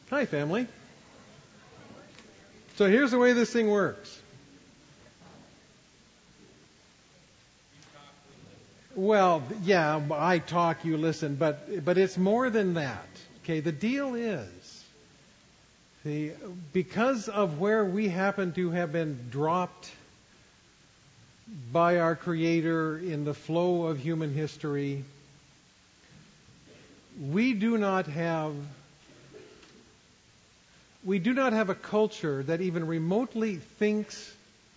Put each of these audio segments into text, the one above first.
Hi, family. So here's the way this thing works. Well, yeah, I talk, you listen, but it's more than that. Okay, the deal is, because of where we happen to have been dropped by our Creator in the flow of human history, we do not have a culture that even remotely thinks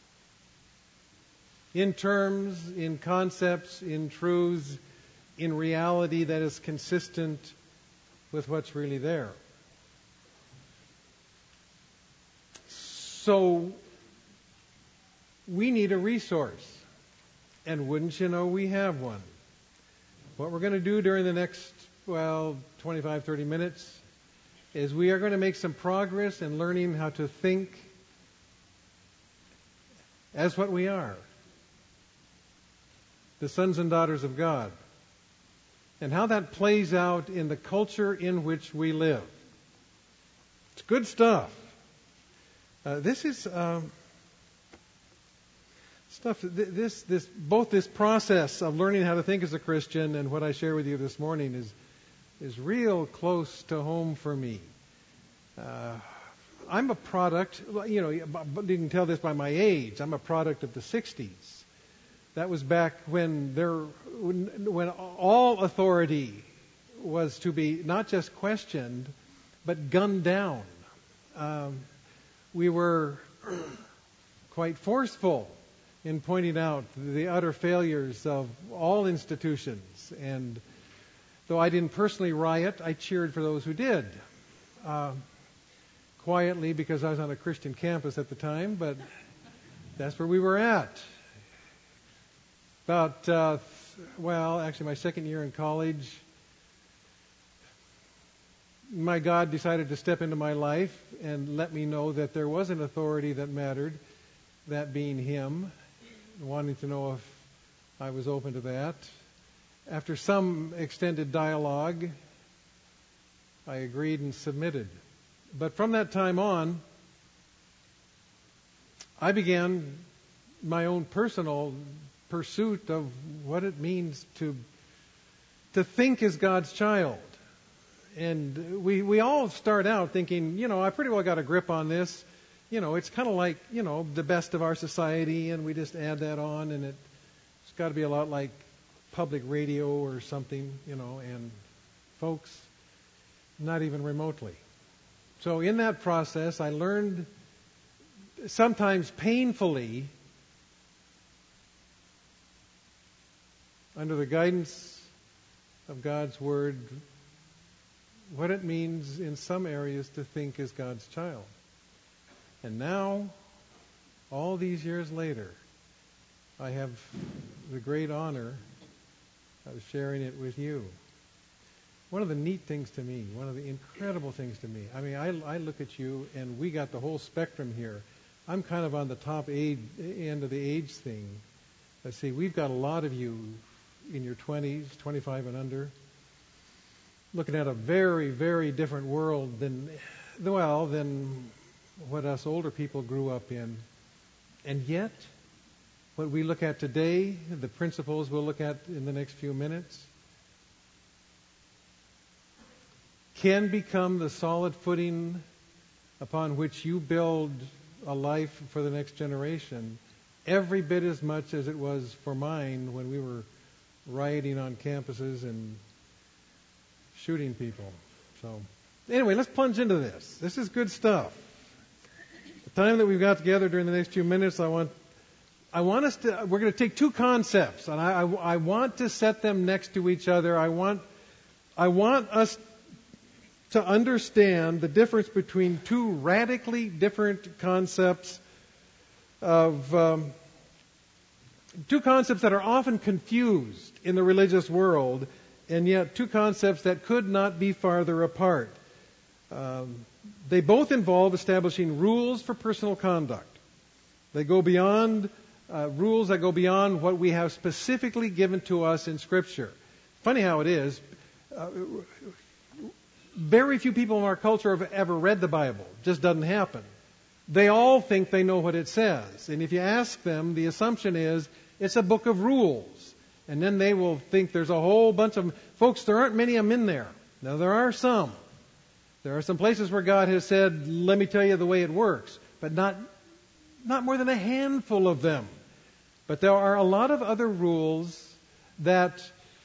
in terms, in concepts, in truths, in reality that is consistent with what's really there. So we need a resource. And wouldn't you know, we have one. What we're going to do during the next, 25, 30 minutes is we are going to make some progress in learning how to think as what we are, the sons and daughters of God, and how that plays out in the culture in which we live. It's good stuff. This is stuff. Both this process of learning how to think as a Christian and what I share with you this morning is real close to home for me. I'm a product. You can tell this by my age. I'm a product of the '60s. That was back when all authority was to be not just questioned, but gunned down. We were quite forceful in pointing out the utter failures of all institutions. And though I didn't personally riot, I cheered for those who did. Quietly, because I was on a Christian campus at the time, but that's where we were at. About, actually my second year in college, my God decided to step into my life and let me know that there was an authority that mattered, that being Him, wanting to know if I was open to that. After some extended dialogue, I agreed and submitted. But from that time on, I began my own personal pursuit of what it means to think as God's child. And we all start out thinking, I pretty well got a grip on this. It's kind of like, the best of our society, and we just add that on, and it's got to be a lot like public radio or something, and folks, not even remotely. So in that process, I learned, sometimes painfully, under the guidance of God's Word, what it means in some areas to think as God's child. And now, all these years later, I have the great honor of sharing it with you. One of the neat things to me, one of the incredible things to me, I look at you and we got the whole spectrum here. I'm kind of on the top end of the age thing. Let's see, we've got a lot of you in your 20s, 25 and under, looking at a very, very different world than what us older people grew up in. And yet, what we look at today, the principles we'll look at in the next few minutes, can become the solid footing upon which you build a life for the next generation, every bit as much as it was for mine when we were rioting on campuses and shooting people. So, anyway, let's plunge into this. This is good stuff. The time that we've got together during the next few minutes, we're going to take two concepts, and I want to set them next to each other. I want us to understand the difference between two radically different concepts two concepts that are often confused in the religious world, and yet two concepts that could not be farther apart. They both involve establishing rules for personal conduct. They go beyond rules that go beyond what we have specifically given to us in Scripture. Funny how it is. very few people in our culture have ever read the Bible. It just doesn't happen. They all think they know what it says. And if you ask them, the assumption is it's a book of rules. And then they will think there's a whole bunch of... Folks, there aren't many of them in there. Now, there are some. There are some places where God has said, let me tell you the way it works. But not more than a handful of them. But there are a lot of other rules that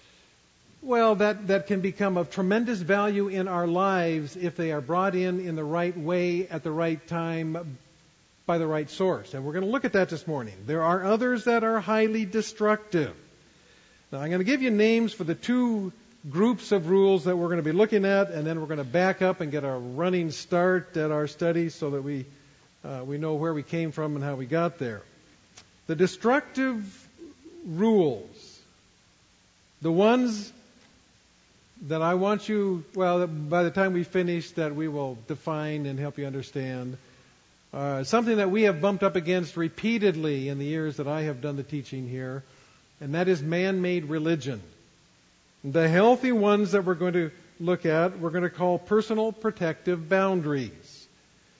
can become of tremendous value in our lives if they are brought in the right way, at the right time, by the right source. And we're going to look at that this morning. There are others that are highly destructive. Now, I'm going to give you names for the two groups of rules that we're going to be looking at, and then we're going to back up and get a running start at our study so that we know where we came from and how we got there. The destructive rules, the ones that I want you, by the time we finish, that we will define and help you understand. Something that we have bumped up against repeatedly in the years that I have done the teaching here, and that is man-made religion. The healthy ones that we're going to look at, we're going to call personal protective boundaries.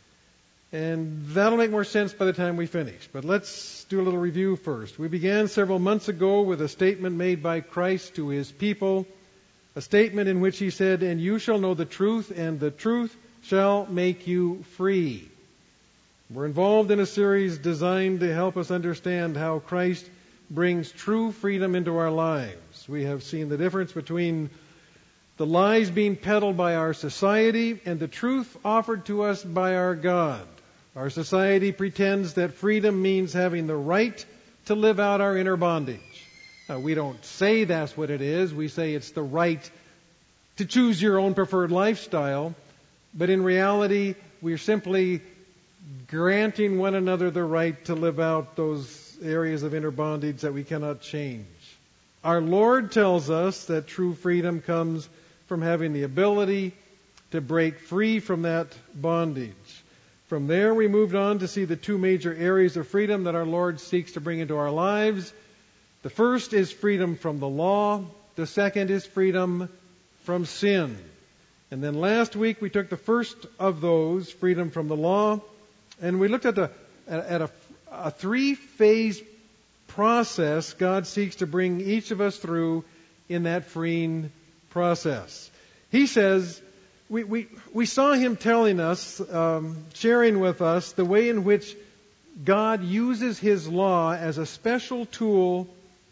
And that'll make more sense by the time we finish. But let's do a little review first. We began several months ago with a statement made by Christ to his people, a statement in which he said, and you shall know the truth, and the truth shall make you free. We're involved in a series designed to help us understand how Christ brings true freedom into our lives. We have seen the difference between the lies being peddled by our society and the truth offered to us by our God. Our society pretends that freedom means having the right to live out our inner bondage. We don't say that's what it is. We say it's the right to choose your own preferred lifestyle. But in reality, we're simply granting one another the right to live out those areas of inner bondage that we cannot change. Our Lord tells us that true freedom comes from having the ability to break free from that bondage. From there, we moved on to see the two major areas of freedom that our Lord seeks to bring into our lives. The first is freedom from the law. The second is freedom from sin. And then last week we took the first of those, freedom from the law, and we looked at a three-phase process God seeks to bring each of us through in that freeing process. He says, we saw him telling us, sharing with us the way in which God uses his law as a special tool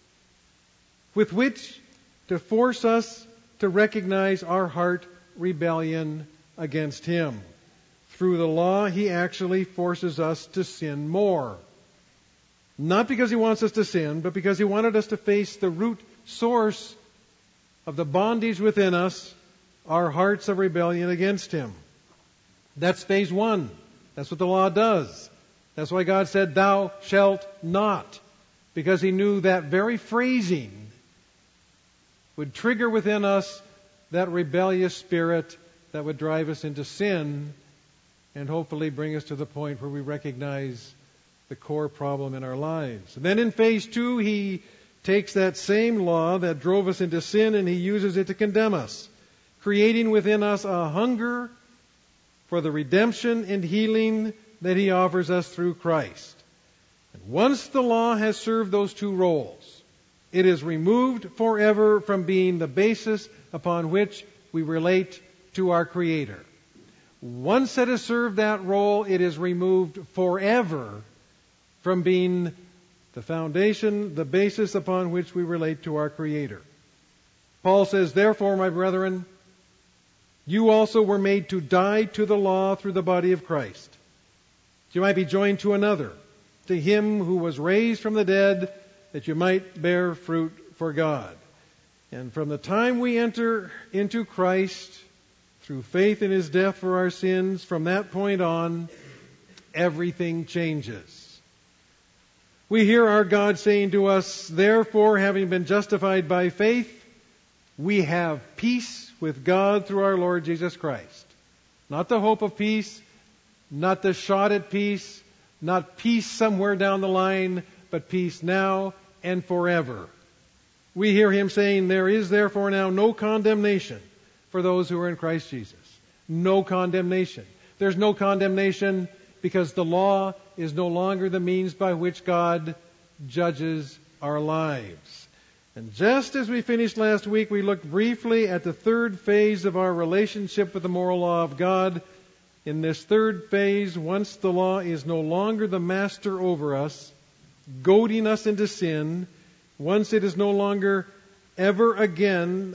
with which to force us to recognize our heart rebellion against him. Through the law, he actually forces us to sin more. Not because he wants us to sin, but because he wanted us to face the root source of the bondage within us, our hearts of rebellion against him. That's phase one. That's what the law does. That's why God said, thou shalt not. Because he knew that very phrasing would trigger within us that rebellious spirit that would drive us into sin and hopefully bring us to the point where we recognize the core problem in our lives. And then in phase two, he takes that same law that drove us into sin and he uses it to condemn us, creating within us a hunger for the redemption and healing that he offers us through Christ. And once the law has served those two roles, it is removed forever from being the basis upon which we relate to our Creator. Once it has served that role, it is removed forever from being the foundation, the basis upon which we relate to our Creator. Paul says, therefore, my brethren, you also were made to die to the law through the body of Christ, that you might be joined to another, to him who was raised from the dead, that you might bear fruit for God. And from the time we enter into Christ, through faith in his death for our sins, from that point on, everything changes. We hear our God saying to us, therefore, having been justified by faith, we have peace with God through our Lord Jesus Christ. Not the hope of peace, not the shot at peace, not peace somewhere down the line, but peace now and forever. We hear him saying, there is therefore now no condemnation for those who are in Christ Jesus. no condemnation. There's no condemnation because the law is no longer the means by which God judges our lives. And just as we finished last week, we looked briefly at the third phase of our relationship with the moral law of God. In this third phase, once the law is no longer the master over us, goading us into sin, once it is no longer ever again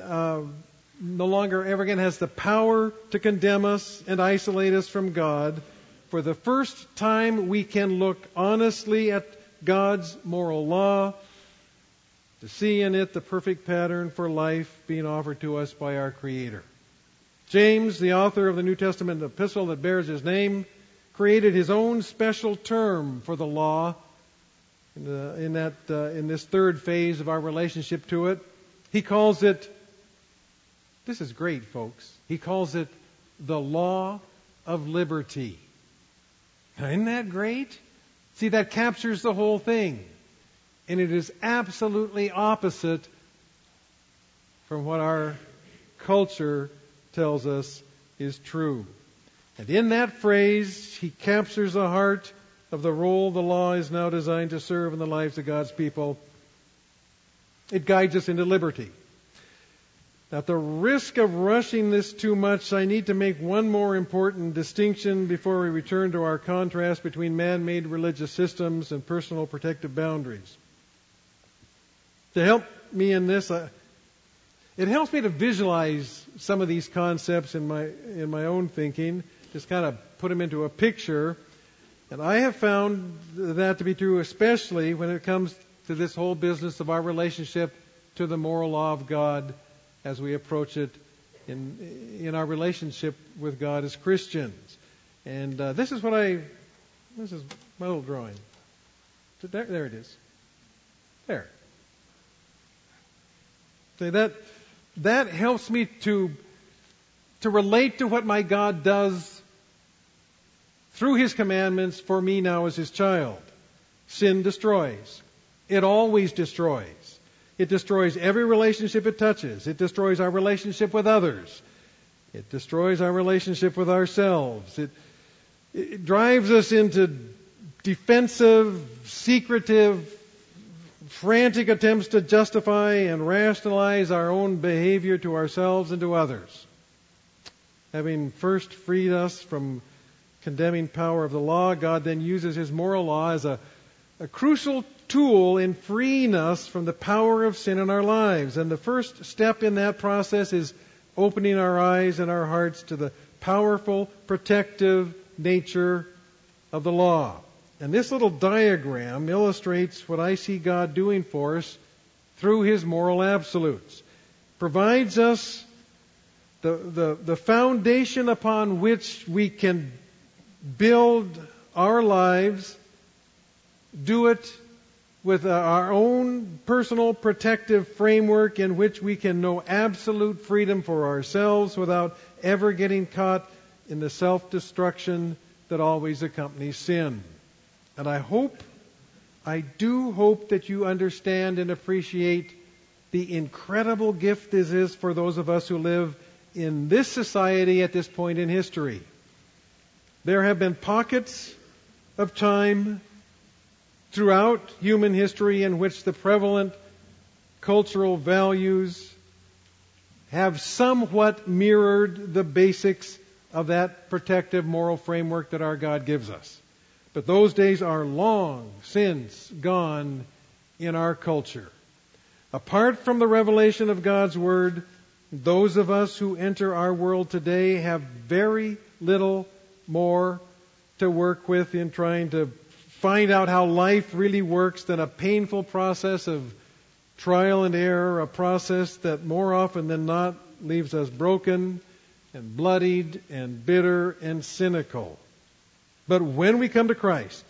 has the power to condemn us and isolate us from God, for the first time we can look honestly at God's moral law to see in it the perfect pattern for life being offered to us by our Creator. James, the author of the New Testament epistle that bears his name, created his own special term for the law in this third phase of our relationship to it. He calls it, this is great, folks, he calls it the law of liberty. Isn't that great? See, that captures the whole thing. And it is absolutely opposite from what our culture tells us is true. And in that phrase, he captures the heart of the role the law is now designed to serve in the lives of God's people. It guides us into liberty. At the risk of rushing this too much, I need to make one more important distinction before we return to our contrast between man-made religious systems and personal protective boundaries. To help me in this, it helps me to visualize some of these concepts in my own thinking, just kind of put them into a picture. And I have found that to be true, especially when it comes to this whole business of our relationship to the moral law of God as we approach it in our relationship with God as Christians. And this is my little drawing. There it is. There. So that helps me to relate to what my God does through His commandments for me now as His child. Sin destroys. It always destroys. It destroys every relationship it touches. It destroys our relationship with others. It destroys our relationship with ourselves. It drives us into defensive, secretive, frantic attempts to justify and rationalize our own behavior to ourselves and to others. Having first freed us from condemning power of the law, God then uses His moral law as a crucial tool in freeing us from the power of sin in our lives. And the first step in that process is opening our eyes and our hearts to the powerful, protective nature of the law. And this little diagram illustrates what I see God doing for us through His moral absolutes. Provides us the foundation upon which we can build our lives, do it with our own personal protective framework in which we can know absolute freedom for ourselves without ever getting caught in the self-destruction that always accompanies sin. And I do hope that you understand and appreciate the incredible gift this is for those of us who live in this society at this point in history. There have been pockets of time throughout human history in which the prevalent cultural values have somewhat mirrored the basics of that protective moral framework that our God gives us. But those days are long since gone in our culture. Apart from the revelation of God's Word, those of us who enter our world today have very little more to work with in trying to find out how life really works than a painful process of trial and error, a process that more often than not leaves us broken and bloodied and bitter and cynical. But when we come to Christ,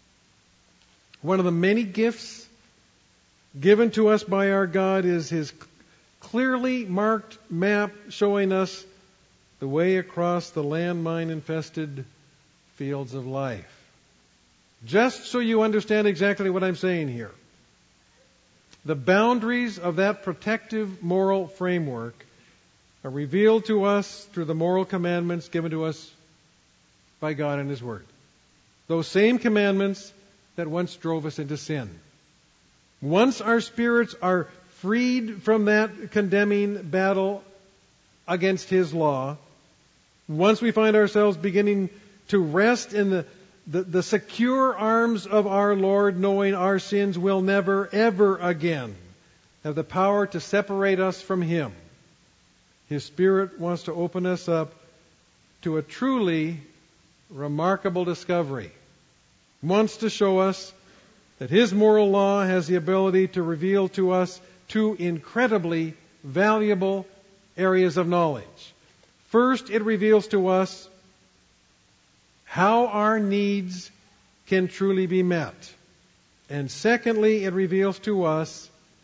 one of the many gifts given to us by our God is His clearly marked map showing us the way across the landmine-infested fields of life. Just so you understand exactly what I'm saying here. The boundaries of that protective moral framework are revealed to us through the moral commandments given to us by God and His Word. Those same commandments that once drove us into sin. Once our spirits are freed from that condemning battle against His law, once we find ourselves beginning to rest in the secure arms of our Lord, knowing our sins will never, ever again have the power to separate us from Him, His Spirit wants to open us up to a truly remarkable discovery. He wants to show us that His moral law has the ability to reveal to us two incredibly valuable areas of knowledge. First, it reveals to us how our needs can truly be met. And secondly, it reveals to us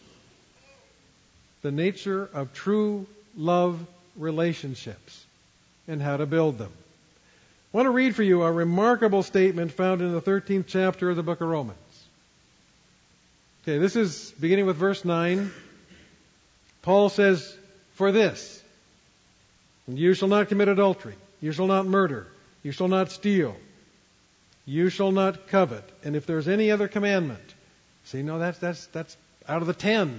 the nature of true love relationships and how to build them. I want to read for you a remarkable statement found in the 13th chapter of the book of Romans. Okay, this is beginning with verse 9. Paul says, "For this, you shall not commit adultery, you shall not murder, you shall not steal, you shall not covet, and if there's any other commandment." See, no, that's out of the 10.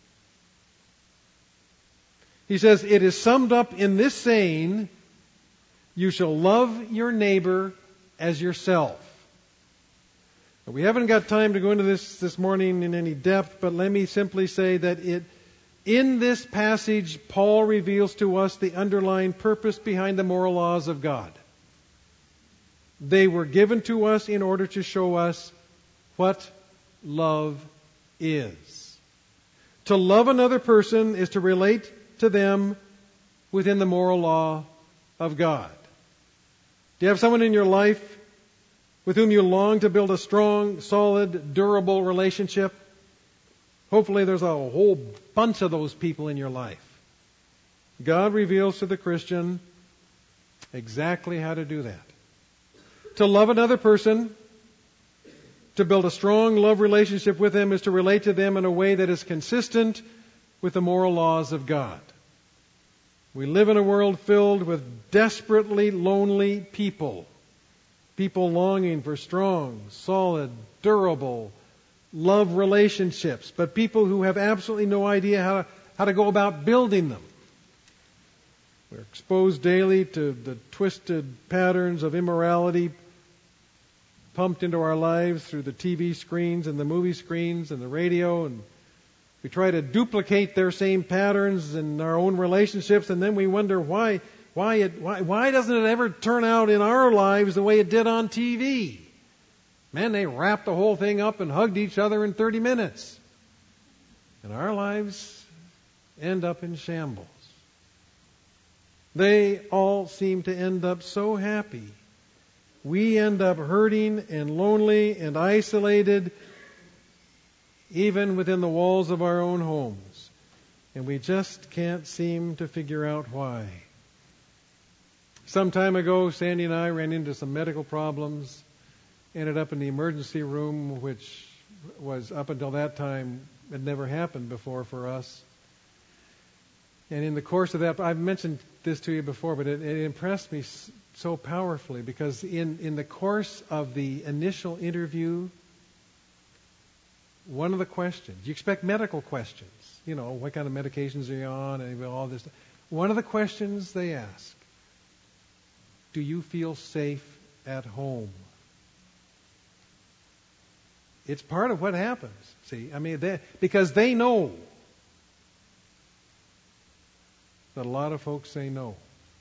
He says, "It is summed up in this saying, you shall love your neighbor as yourself." Now, we haven't got time to go into this morning in any depth, but let me simply say that in this passage, Paul reveals to us the underlying purpose behind the moral laws of God. They were given to us in order to show us what love is. To love another person is to relate to them within the moral law of God. Do you have someone in your life with whom you long to build a strong, solid, durable relationship? Hopefully there's a whole bunch of those people in your life. God reveals to the Christian exactly how to do that. To love another person, to build a strong love relationship with them, is to relate to them in a way that is consistent with the moral laws of God. We live in a world filled with desperately lonely people. People longing for strong, solid, durable love relationships, but people who have absolutely no idea how to go about building them. We're exposed daily to the twisted patterns of immorality pumped into our lives through the TV screens and the movie screens and the radio, and we try to duplicate their same patterns in our own relationships, and then we wonder why doesn't it ever turn out in our lives the way it did on TV? Man, they wrapped the whole thing up and hugged each other in 30 minutes. And our lives end up in shambles. They all seem to end up so happy. We end up hurting and lonely and isolated, even within the walls of our own homes. And we just can't seem to figure out why. Some time ago, Sandy and I ran into some medical problems, ended up in the emergency room, which was, up until that time, had never happened before for us. And in the course of that, I've mentioned this to you before, but it impressed me so powerfully, because in the course of the initial interview, one of the questions, you expect medical questions, what kind of medications are you on, and all this. One of the questions they ask, do you feel safe at home? It's part of what happens. See, because they know that a lot of folks say no.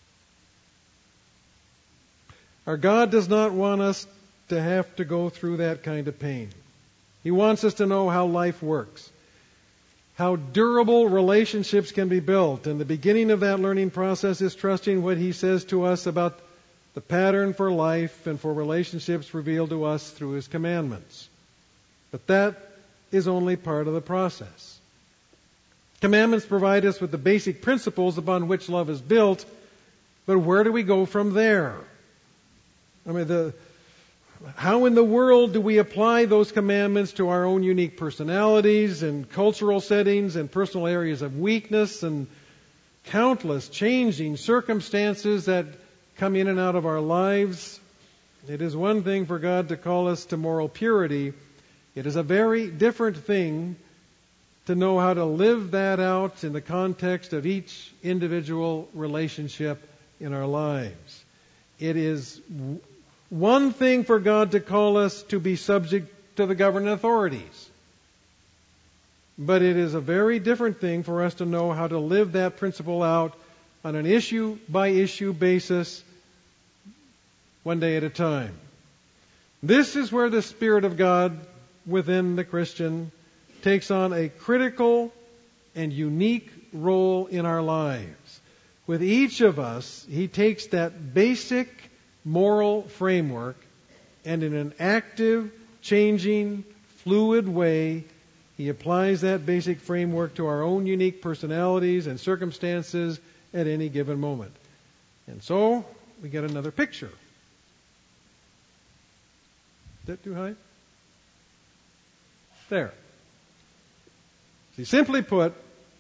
Our God does not want us to have to go through that kind of pain. He wants us to know how life works, how durable relationships can be built. And the beginning of that learning process is trusting what He says to us about the pattern for life and for relationships revealed to us through His commandments. But that is only part of the process. Commandments provide us with the basic principles upon which love is built, but where do we go from there? How in the world do we apply those commandments to our own unique personalities and cultural settings and personal areas of weakness and countless changing circumstances that come in and out of our lives. It is one thing for God to call us to moral purity. It is a very different thing to know how to live that out in the context of each individual relationship in our lives. It is one thing for God to call us to be subject to the governing authorities. But it is a very different thing for us to know how to live that principle out on an issue-by-issue basis, one day at a time. This is where the Spirit of God within the Christian takes on a critical and unique role in our lives. With each of us, He takes that basic moral framework and in an active, changing, fluid way, He applies that basic framework to our own unique personalities and circumstances at any given moment. And so, we get another picture. Is that too high? There. See, simply put,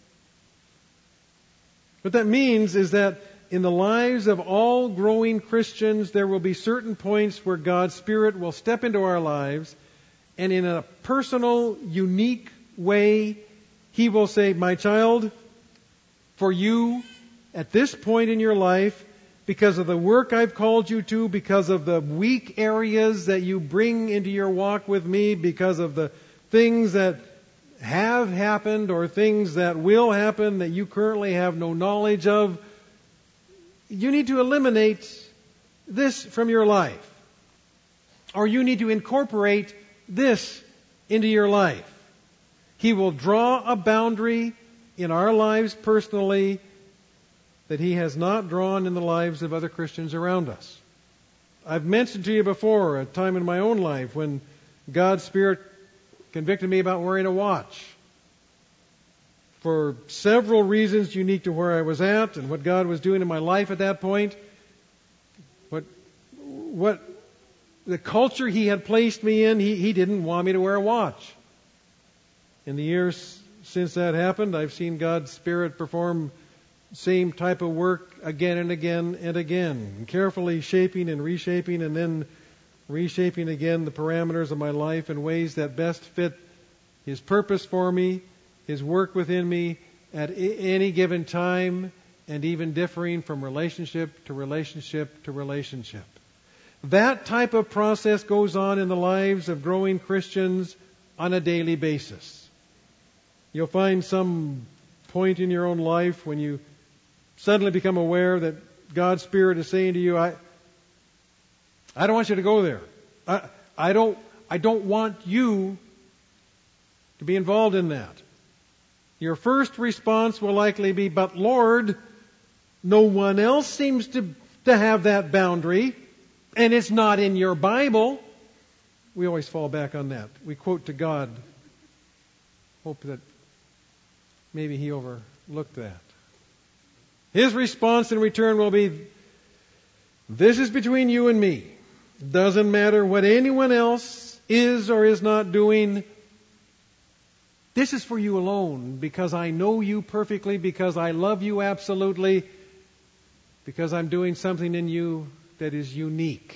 what that means is that in the lives of all growing Christians, there will be certain points where God's Spirit will step into our lives, and in a personal, unique way, He will say, "My child, for you, at this point in your life, because of the work I've called you to, because of the weak areas that you bring into your walk with me, because of the things that have happened or things that will happen that you currently have no knowledge of, you need to eliminate this from your life. Or you need to incorporate this into your life." He will draw a boundary in our lives personally that He has not drawn in the lives of other Christians around us. I've mentioned to you before a time in my own life when God's Spirit convicted me about wearing a watch. For several reasons unique to where I was at and what God was doing in my life at that point. What the culture He had placed me in, He didn't want me to wear a watch. In the years since that happened, I've seen God's Spirit perform same type of work again and again and again, carefully shaping and reshaping and then reshaping again the parameters of my life in ways that best fit His purpose for me, His work within me at any given time, and even differing from relationship to relationship to relationship. That type of process goes on in the lives of growing Christians on a daily basis. You'll find some point in your own life when you suddenly become aware that God's Spirit is saying to you, I don't want you to go there. I don't want you to be involved in that. Your first response will likely be, "But Lord, no one else seems to have that boundary, and it's not in your Bible." We always fall back on that. We quote to God, hope that maybe He overlooked that. His response in return will be, "This is between you and me. Doesn't matter what anyone else is or is not doing. This is for you alone, because I know you perfectly, because I love you absolutely, because I'm doing something in you that is unique."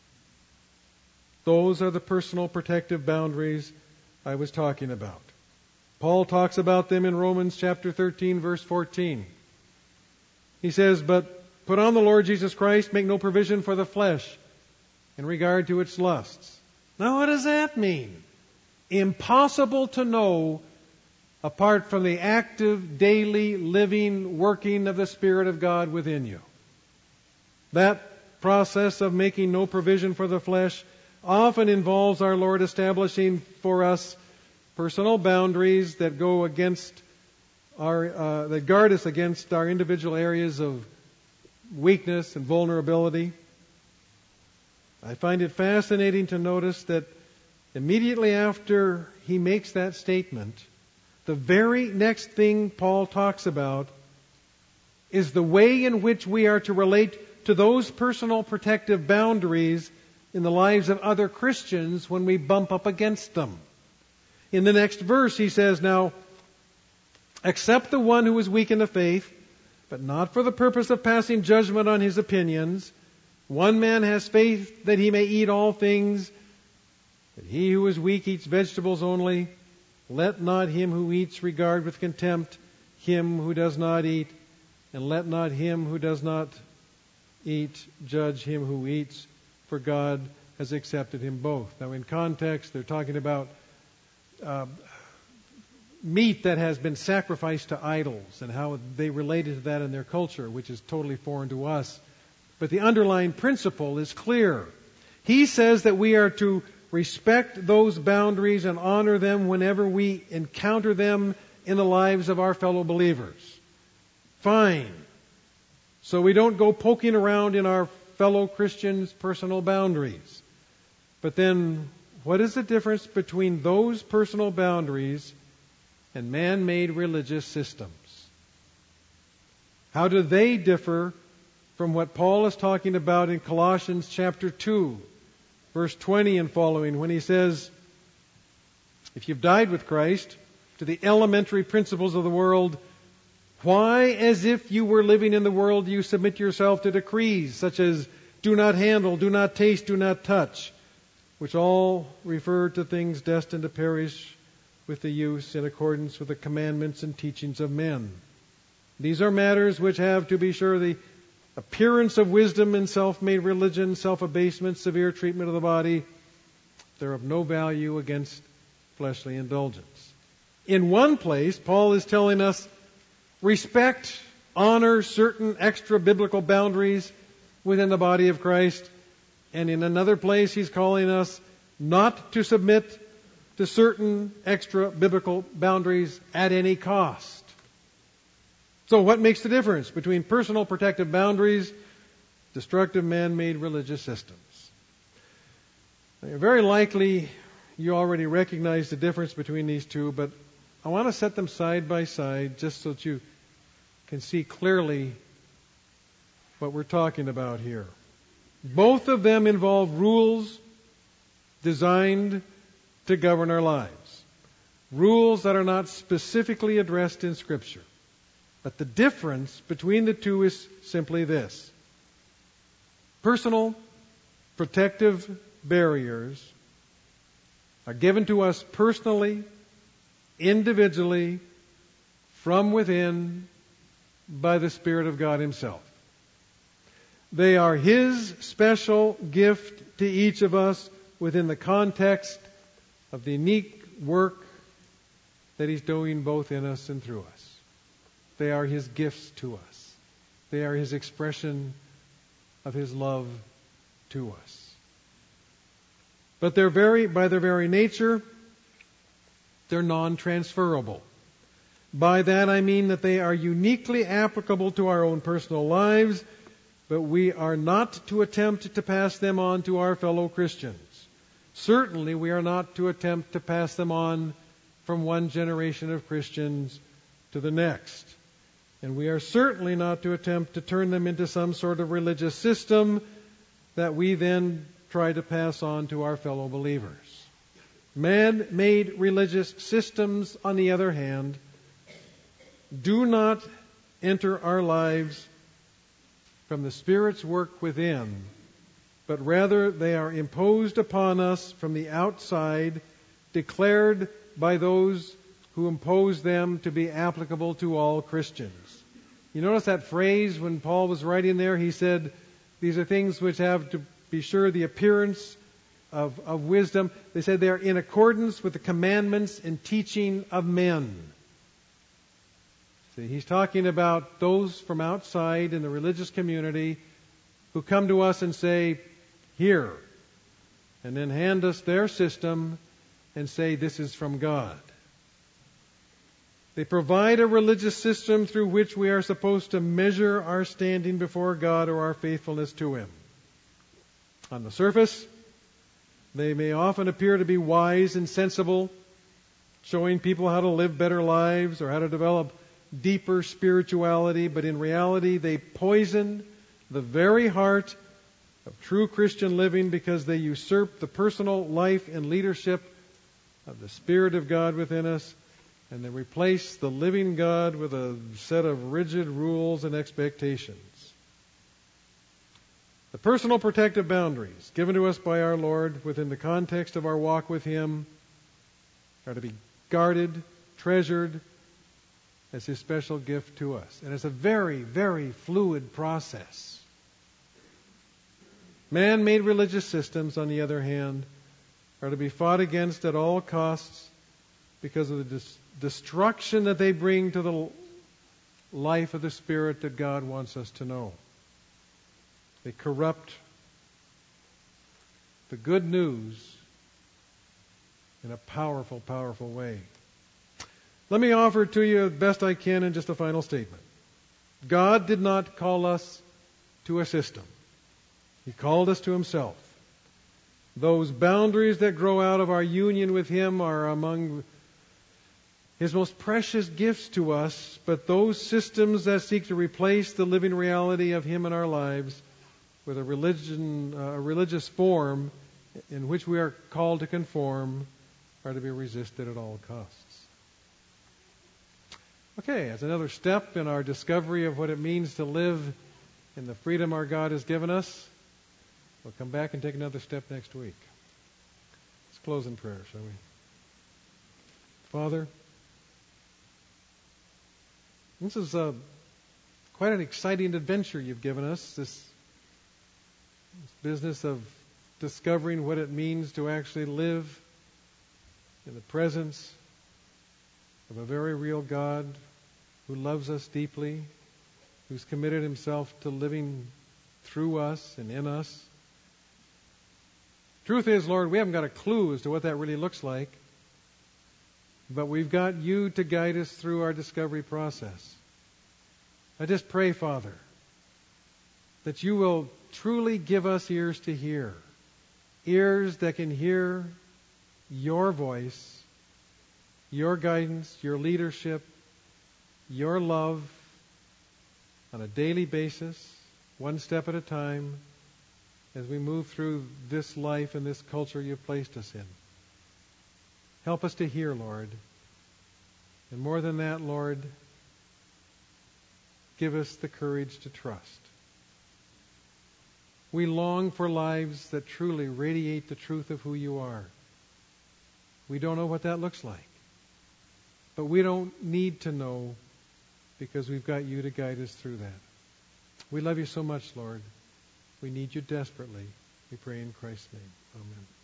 Those are the personal protective boundaries I was talking about. Paul talks about them in Romans chapter 13, verse 14. He says, "But put on the Lord Jesus Christ, make no provision for the flesh in regard to its lusts." Now what does that mean? Impossible to know apart from the active, daily, living, working of the Spirit of God within you. That process of making no provision for the flesh often involves our Lord establishing for us personal boundaries that go against that guard us against our individual areas of weakness and vulnerability. I find it fascinating to notice that immediately after he makes that statement, the very next thing Paul talks about is the way in which we are to relate to those personal protective boundaries in the lives of other Christians when we bump up against them. In the next verse he says, "Now, except the one who is weak in the faith, but not for the purpose of passing judgment on his opinions. One man has faith that he may eat all things, but he who is weak eats vegetables only. Let not him who eats regard with contempt him who does not eat, and let not him who does not eat judge him who eats, for God has accepted him both. Now in context, they're talking about meat that has been sacrificed to idols and how they related to that in their culture, which is totally foreign to us. But the underlying principle is clear. He says that we are to respect those boundaries and honor them whenever we encounter them in the lives of our fellow believers. Fine. So we don't go poking around in our fellow Christians' personal boundaries. But then, what is the difference between those personal boundaries and man-made religious systems? How do they differ from what Paul is talking about in Colossians chapter 2, verse 20 and following, when he says, if you've died with Christ to the elementary principles of the world, why, as if you were living in the world, do you submit yourself to decrees such as do not handle, do not taste, do not touch, which all refer to things destined to perish with the use in accordance with the commandments and teachings of men. These are matters which have, to be sure, the appearance of wisdom and self-made religion, self-abasement, severe treatment of the body. They're of no value against fleshly indulgence. In one place, Paul is telling us, respect, honor certain extra-biblical boundaries within the body of Christ. And in another place, he's calling us not to submit to certain extra-biblical boundaries at any cost. So what makes the difference between personal protective boundaries, destructive man-made religious systems? Very likely you already recognize the difference between these two, but I want to set them side by side just so that you can see clearly what we're talking about here. Both of them involve rules designed to govern our lives. Rules that are not specifically addressed in Scripture. But the difference between the two is simply this. Personal protective barriers are given to us personally, individually, from within, by the Spirit of God Himself. They are His special gift to each of us within the context of the unique work that He's doing both in us and through us. They are His gifts to us. They are His expression of His love to us. But by their very nature, they're non-transferable. By that I mean that they are uniquely applicable to our own personal lives, but we are not to attempt to pass them on to our fellow Christians. Certainly we are not to attempt to pass them on from one generation of Christians to the next. And we are certainly not to attempt to turn them into some sort of religious system that we then try to pass on to our fellow believers. Man-made religious systems, on the other hand, do not enter our lives from the Spirit's work within, but rather they are imposed upon us from the outside, declared by those who impose them to be applicable to all Christians. You notice that phrase when Paul was writing there, he said, these are things which have, to be sure, the appearance of wisdom. They said they are in accordance with the commandments and teaching of men. See, he's talking about those from outside in the religious community who come to us and say, here, and then hand us their system and say, this is from God. They provide a religious system through which we are supposed to measure our standing before God or our faithfulness to Him. On the surface, they may often appear to be wise and sensible, showing people how to live better lives or how to develop deeper spirituality, but in reality they poison the very heart of true Christian living because they usurp the personal life and leadership of the Spirit of God within us and they replace the living God with a set of rigid rules and expectations. The personal protective boundaries given to us by our Lord within the context of our walk with Him are to be guarded, treasured as His special gift to us. And it's a very, very fluid process. Man-made religious systems, on the other hand, are to be fought against at all costs because of the destruction that they bring to the life of the Spirit that God wants us to know. They corrupt the good news in a powerful, powerful way. Let me offer to you the best I can in just a final statement. God did not call us to a system. He called us to Himself. Those boundaries that grow out of our union with Him are among His most precious gifts to us, but those systems that seek to replace the living reality of Him in our lives with a religious form in which we are called to conform are to be resisted at all costs. Okay, as another step in our discovery of what it means to live in the freedom our God has given us, we'll come back and take another step next week. Let's close in prayer, shall we? Father, this is quite an exciting adventure you've given us, this business of discovering what it means to actually live in the presence of a very real God who loves us deeply, who's committed Himself to living through us and in us. Truth is, Lord, we haven't got a clue as to what that really looks like, but we've got You to guide us through our discovery process. I just pray, Father, that You will truly give us ears to hear, ears that can hear Your voice, Your guidance, Your leadership, Your love on a daily basis, one step at a time, as we move through this life and this culture You've placed us in. Help us to hear, Lord. And more than that, Lord, give us the courage to trust. We long for lives that truly radiate the truth of who You are. We don't know what that looks like. But we don't need to know because we've got You to guide us through that. We love You so much, Lord. We need You desperately. We pray in Christ's name. Amen.